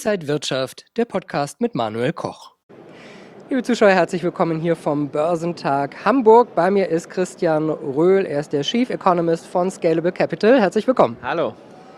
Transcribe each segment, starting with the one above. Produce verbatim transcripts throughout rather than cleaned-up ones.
Inside Wirtschaft, der Podcast mit Manuel Koch. Liebe Zuschauer, herzlich willkommen hier vom Börsentag Hamburg. Bei mir ist Christian Röhl, er ist der Chief Economist von Scalable Capital. Herzlich willkommen. Hallo.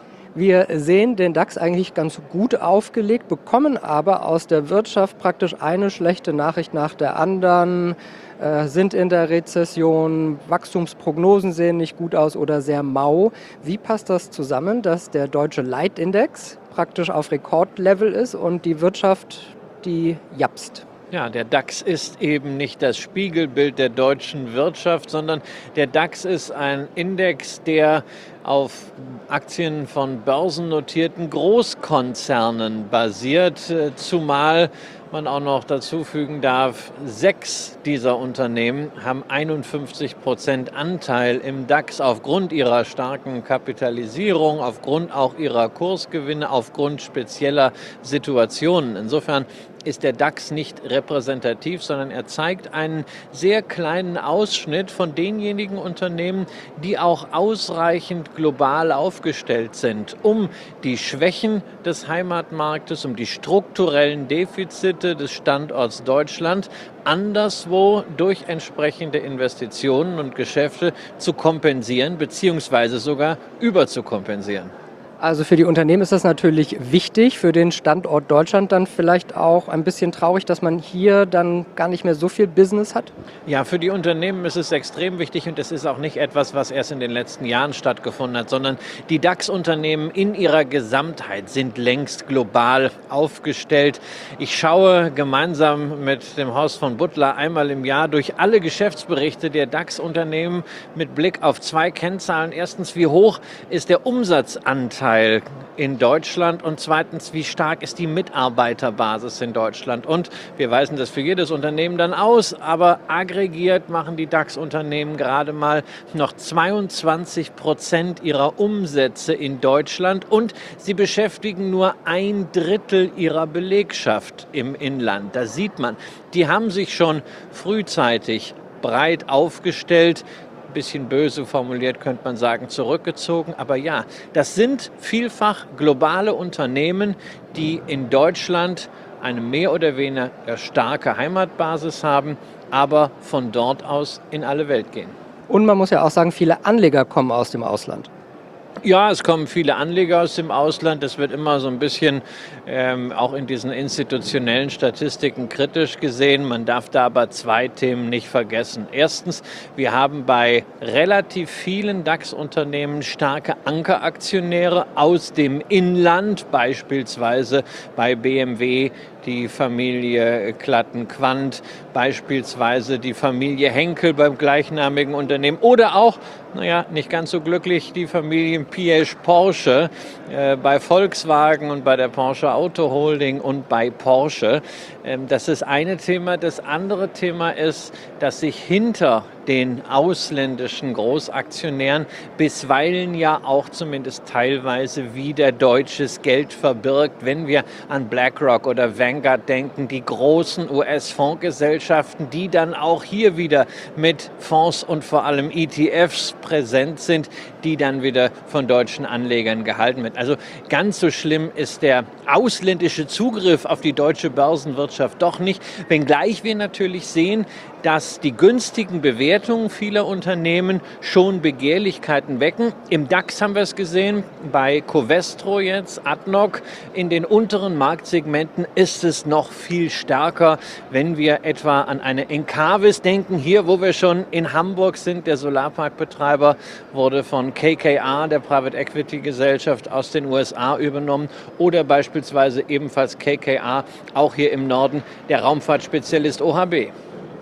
Wir sehen den DAX eigentlich ganz gut aufgelegt, bekommen aber aus der Wirtschaft praktisch eine schlechte Nachricht nach der anderen, äh, sind in der Rezession, Wachstumsprognosen sehen nicht gut aus oder sehr mau. Wie passt das zusammen, dass der deutsche Leitindex praktisch auf Rekordlevel ist und die Wirtschaft, die japst? Ja, der DAX ist eben nicht das Spiegelbild der deutschen Wirtschaft, sondern der DAX ist ein Index, der auf Aktien von börsennotierten Großkonzernen basiert, zumal man auch noch dazu fügen darf, sechs dieser Unternehmen haben einundfünfzig Prozent Anteil im DAX aufgrund ihrer starken Kapitalisierung, aufgrund auch ihrer Kursgewinne, aufgrund spezieller Situationen. Insofern ist der DAX nicht repräsentativ, sondern er zeigt einen sehr kleinen Ausschnitt von denjenigen Unternehmen, die auch ausreichend global aufgestellt sind, um die Schwächen des Heimatmarktes, um die strukturellen Defizite des Standorts Deutschland anderswo durch entsprechende Investitionen und Geschäfte zu kompensieren, beziehungsweise sogar überzukompensieren. Also für die Unternehmen ist das natürlich wichtig, für den Standort Deutschland dann vielleicht auch ein bisschen traurig, dass man hier dann gar nicht mehr so viel Business hat? Ja, für die Unternehmen ist es extrem wichtig und es ist auch nicht etwas, was erst in den letzten Jahren stattgefunden hat, sondern die DAX-Unternehmen in ihrer Gesamtheit sind längst global aufgestellt. Ich schaue gemeinsam mit dem Horst von Butler einmal im Jahr durch alle Geschäftsberichte der DAX-Unternehmen mit Blick auf zwei Kennzahlen. Erstens, wie hoch ist der Umsatzanteil in Deutschland und zweitens, wie stark ist die Mitarbeiterbasis in Deutschland? Und wir weisen das für jedes Unternehmen dann aus, aber aggregiert machen die DAX-Unternehmen gerade mal noch zweiundzwanzig Prozent ihrer Umsätze in Deutschland und sie beschäftigen nur ein Drittel ihrer Belegschaft im Inland. Da sieht man, die haben sich schon frühzeitig breit aufgestellt. Bisschen böse formuliert könnte man sagen, zurückgezogen. Aber ja, das sind vielfach globale Unternehmen, die in Deutschland eine mehr oder weniger starke Heimatbasis haben, aber von dort aus in alle Welt gehen. Und man muss ja auch sagen, viele Anleger kommen aus dem Ausland. Ja, es kommen viele Anleger aus dem Ausland. Das wird immer so ein bisschen ähm, auch in diesen institutionellen Statistiken kritisch gesehen. Man darf da aber zwei Themen nicht vergessen. Erstens, wir haben bei relativ vielen DAX-Unternehmen starke Ankeraktionäre aus dem Inland, beispielsweise bei B M W die Familie Klatten-Quandt, beispielsweise die Familie Henkel beim gleichnamigen Unternehmen oder auch, naja, nicht ganz so glücklich, die Familie Piëch-Porsche äh, bei Volkswagen und bei der Porsche Auto Holding und bei Porsche. Ähm, das ist eine Thema. Das andere Thema ist, dass sich hinter den ausländischen Großaktionären bisweilen ja auch zumindest teilweise wieder deutsches Geld verbirgt. Wenn wir an BlackRock oder Vanguard denken, die großen U S-Fondsgesellschaften, die dann auch hier wieder mit Fonds und vor allem E T Fs präsent sind, die dann wieder von deutschen Anlegern gehalten werden. Also ganz so schlimm ist der ausländische Zugriff auf die deutsche Börsenwirtschaft doch nicht, wenngleich wir natürlich sehen, dass die günstigen Bewertungen vieler Unternehmen schon Begehrlichkeiten wecken. Im DAX haben wir es gesehen, bei Covestro jetzt, Adnoc. In den unteren Marktsegmenten ist es noch viel stärker, wenn wir etwa an eine Encavis denken. Hier, wo wir schon in Hamburg sind, der Solarparkbetreiber wurde von K K R, der Private Equity Gesellschaft aus den U S A, übernommen. Oder beispielsweise ebenfalls K K R, auch hier im Norden, der Raumfahrtspezialist O H B.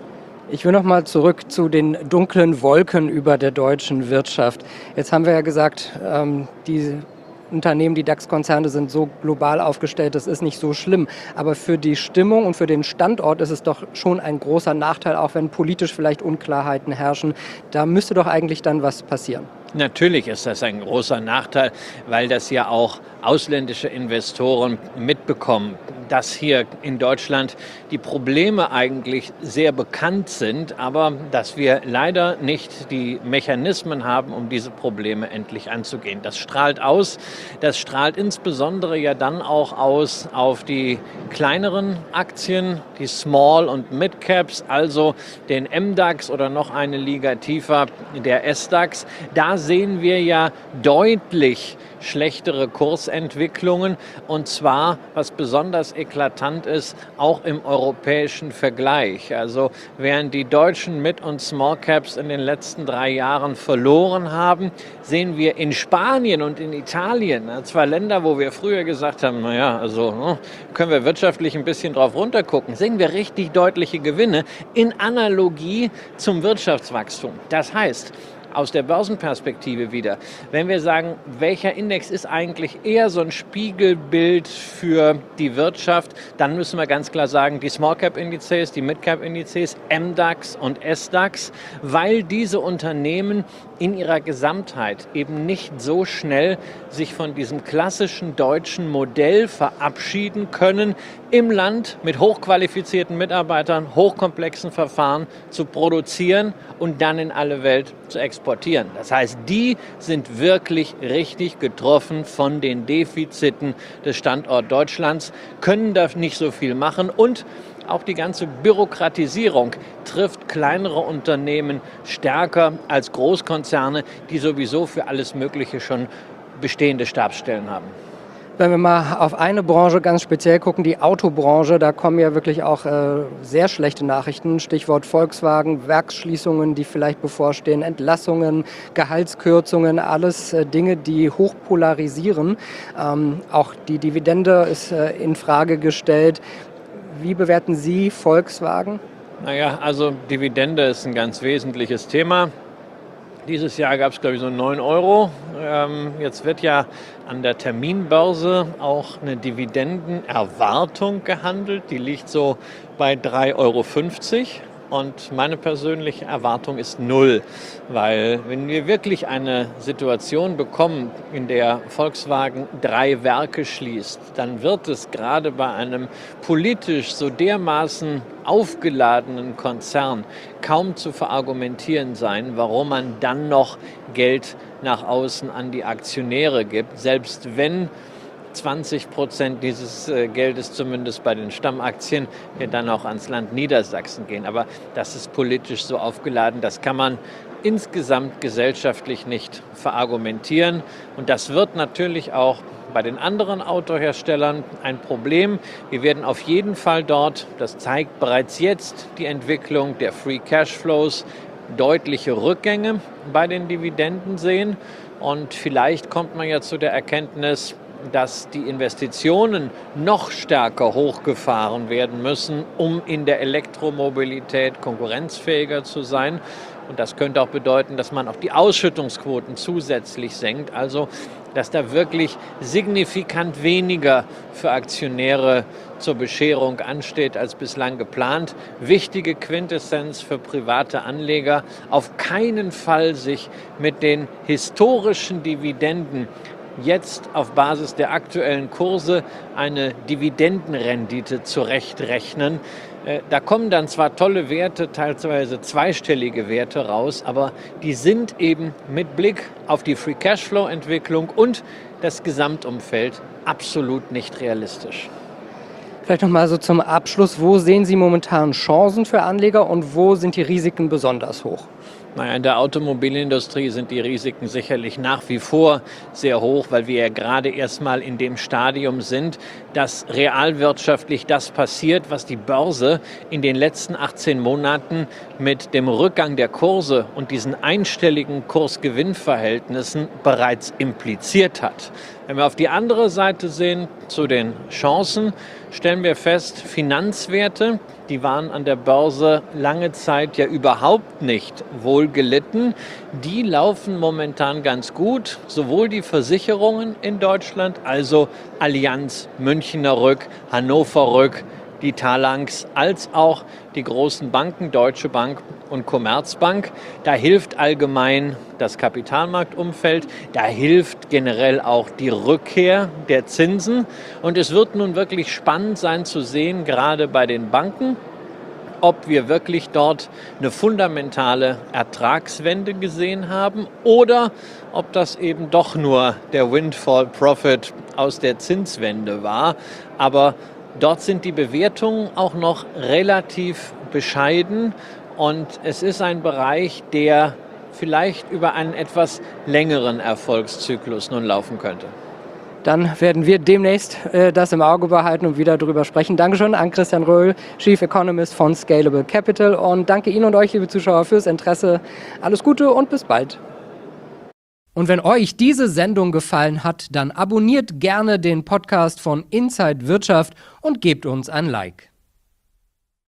Ich will noch mal zurück zu den dunklen Wolken über der deutschen Wirtschaft. Jetzt haben wir ja gesagt, ähm, die Unternehmen, die DAX-Konzerne sind so global aufgestellt, das ist nicht so schlimm. Aber für die Stimmung und für den Standort ist es doch schon ein großer Nachteil, auch wenn politisch vielleicht Unklarheiten herrschen. Da müsste doch eigentlich dann was passieren. Natürlich ist das ein großer Nachteil, weil das ja auch ausländische Investoren mitbekommen. dass hier in Deutschland die Probleme eigentlich sehr bekannt sind, aber dass wir leider nicht die Mechanismen haben, um diese Probleme endlich anzugehen. Das strahlt aus. Das strahlt insbesondere ja dann auch aus auf die kleineren Aktien, die Small- und Mid-Caps, also den M DAX oder noch eine Liga tiefer, der S DAX. Da sehen wir ja deutlich schlechtere Kursentwicklungen und zwar, was besonders eklatant ist, auch im europäischen Vergleich. Also während die deutschen Mid- und Small Caps in den letzten drei Jahren verloren haben, sehen wir in Spanien und in Italien, zwei Länder, wo wir früher gesagt haben, naja, also können wir wirtschaftlich ein bisschen drauf runtergucken, sehen wir richtig deutliche Gewinne in Analogie zum Wirtschaftswachstum. Das heißt, aus der Börsenperspektive wieder, wenn wir sagen, welcher Index ist eigentlich eher so ein Spiegelbild für die Wirtschaft, dann müssen wir ganz klar sagen, die Small-Cap-Indizes, die Mid-Cap-Indizes, M DAX und S DAX, weil diese Unternehmen in ihrer Gesamtheit eben nicht so schnell sich von diesem klassischen deutschen Modell verabschieden können, im Land mit hochqualifizierten Mitarbeitern, hochkomplexen Verfahren zu produzieren und dann in alle Welt zu exportieren. Das heißt, die sind wirklich richtig getroffen von den Defiziten des Standorts Deutschlands, können da nicht so viel machen und auch die ganze Bürokratisierung trifft kleinere Unternehmen stärker als Großkonzerne, die sowieso für alles Mögliche schon bestehende Stabsstellen haben. Wenn wir mal auf eine Branche ganz speziell gucken, die Autobranche, da kommen ja wirklich auch äh, sehr schlechte Nachrichten. Stichwort Volkswagen, Werksschließungen, die vielleicht bevorstehen, Entlassungen, Gehaltskürzungen, alles äh, Dinge, die hoch polarisieren. Ähm, auch die Dividende ist äh, in Frage gestellt. Wie bewerten Sie Volkswagen? Naja, also Dividende ist ein ganz wesentliches Thema. Dieses Jahr gab es, glaube ich, so neun Euro. Ähm, jetzt wird ja an der Terminbörse auch eine Dividendenerwartung gehandelt. Die liegt so bei drei Euro fünfzig. Und meine persönliche Erwartung ist null, weil wenn wir wirklich eine Situation bekommen, in der Volkswagen drei Werke schließt, dann wird es gerade bei einem politisch so dermaßen aufgeladenen Konzern kaum zu verargumentieren sein, warum man dann noch Geld nach außen an die Aktionäre gibt, selbst wenn zwanzig Prozent dieses Geldes zumindest bei den Stammaktien ja dann auch ans Land Niedersachsen gehen. Aber das ist politisch so aufgeladen, das kann man insgesamt gesellschaftlich nicht verargumentieren. Und das wird natürlich auch bei den anderen Autoherstellern ein Problem. Wir werden auf jeden Fall dort, das zeigt bereits jetzt die Entwicklung der Free Cashflows, deutliche Rückgänge bei den Dividenden sehen. Und vielleicht kommt man ja zu der Erkenntnis, dass die Investitionen noch stärker hochgefahren werden müssen, um in der Elektromobilität konkurrenzfähiger zu sein. Und das könnte auch bedeuten, dass man auch die Ausschüttungsquoten zusätzlich senkt. Also, dass da wirklich signifikant weniger für Aktionäre zur Bescherung ansteht als bislang geplant. Wichtige Quintessenz für private Anleger: auf keinen Fall sich mit den historischen Dividenden jetzt auf Basis der aktuellen Kurse eine Dividendenrendite zurechtrechnen. Da kommen dann zwar tolle Werte, teilweise zweistellige Werte raus, aber die sind eben mit Blick auf die Free Cashflow-Entwicklung und das Gesamtumfeld absolut nicht realistisch. Vielleicht noch mal so zum Abschluss, wo sehen Sie momentan Chancen für Anleger und wo sind die Risiken besonders hoch? Naja, in der Automobilindustrie sind die Risiken sicherlich nach wie vor sehr hoch, weil wir ja gerade erst mal in dem Stadium sind, dass realwirtschaftlich das passiert, was die Börse in den letzten achtzehn Monaten mit dem Rückgang der Kurse und diesen einstelligen Kurs-Gewinn-Verhältnissen bereits impliziert hat. Wenn wir auf die andere Seite sehen, zu den Chancen, stellen wir fest, Finanzwerte, die waren an der Börse lange Zeit ja überhaupt nicht wohl gelitten. Die laufen momentan ganz gut, sowohl die Versicherungen in Deutschland, also Allianz, Münchner Rück, Hannover Rück, die Talangs als auch die großen Banken, Deutsche Bank und Commerzbank. Da hilft allgemein das Kapitalmarktumfeld, da hilft generell auch die Rückkehr der Zinsen. Und es wird nun wirklich spannend sein zu sehen, gerade bei den Banken, ob wir wirklich dort eine fundamentale Ertragswende gesehen haben oder ob das eben doch nur der Windfall Profit aus der Zinswende war. Aber dort sind die Bewertungen auch noch relativ bescheiden und es ist ein Bereich, der vielleicht über einen etwas längeren Erfolgszyklus nun laufen könnte. Dann werden wir demnächst äh, das im Auge behalten und wieder darüber sprechen. Dankeschön an Christian Röhl, Chief Economist von Scalable Capital. Und danke Ihnen und euch, liebe Zuschauer, fürs Interesse. Alles Gute und bis bald. Und wenn euch diese Sendung gefallen hat, dann abonniert gerne den Podcast von Inside Wirtschaft und gebt uns ein Like.